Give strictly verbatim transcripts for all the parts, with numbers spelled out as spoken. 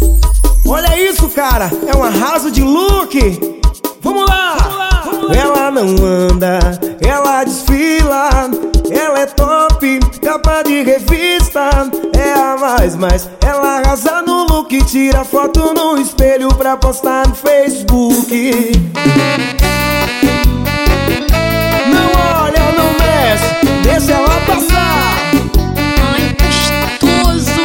Olha isso, cara, é um arraso de look. Vamos lá! Vamos lá, vamos lá. Ela não anda, ela desfila. Ela é top, capa de revista. É a mais, mais. Ela arrasa no look, tira foto no espelho pra postar no Facebook. Não olha, não mexe, deixa ela passar. Ai, gostoso.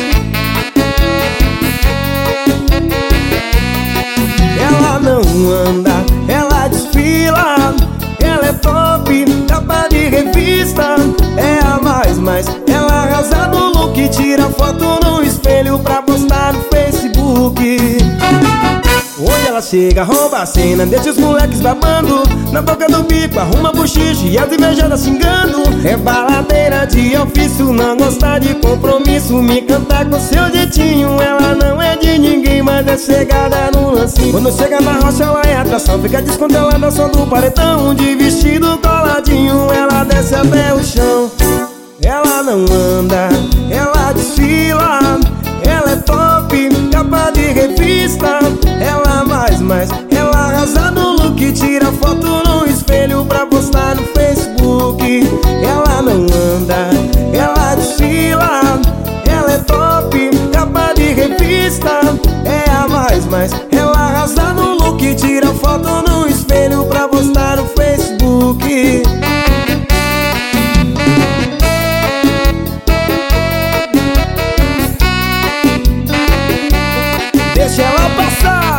Ela não anda, ela desfila. Ela é top, capa de revista. É a mais, mais. Ela arrasa no look, tira foto no espelho pra postar no Facebook. Onde ela chega, rouba a cena, deixa os moleques babando. Na boca do bico, arruma bochiche e as invejadas xingando. É baladeira de ofício, não gosta de compromisso. Me canta com seu jeitinho, ela não é de ninguém, mas é chegada no lance. Quando chega na rocha ela é atração, fica descontrolada só do paredão. De vestido coladinho, ela desce até o chão. Ela não anda, ela desfila. Ela é top, capa de revista. Ela mais, mais. Ela arrasa no look, tira foto no espelho pra postar no Facebook. Ela não anda, ela desfila. Ela é top, capa de revista. É a mais, mais. Ela arrasa no look, tira foto no espelho pra postar no Facebook. Deixa ela passar.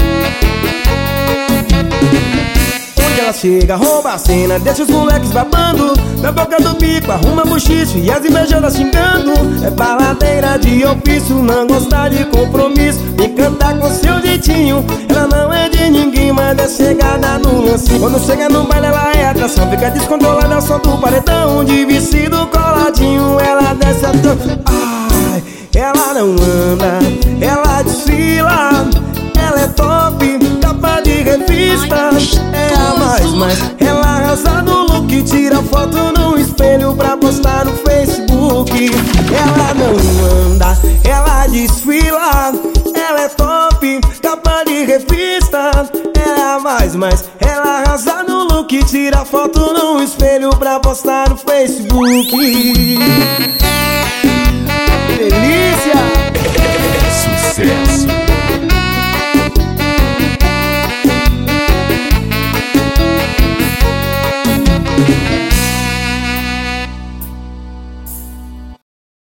Onde ela chega, rouba a cena, deixa os moleques babando. Na boca do bico, arruma bochiche e as invejadas xingando. É baladeira de ofício, não gosta de compromisso. Me canta com seu jeitinho, ela não é de ninguém, mas é chegada no lance. Quando chega no baile ela é atração, fica descontrolada só do paredão. De vestido coladinho, ela desce até... Ai, ela não anda, ela desfila. Ela é top, capa de revista. É a mais, mais. Ela arrasa no look, tira foto no espelho pra postar no Facebook. Ela não anda, ela desfila. Ela é top, capa de revista. É a mais, mais. Ela arrasa no look, tira foto no espelho pra postar no Facebook.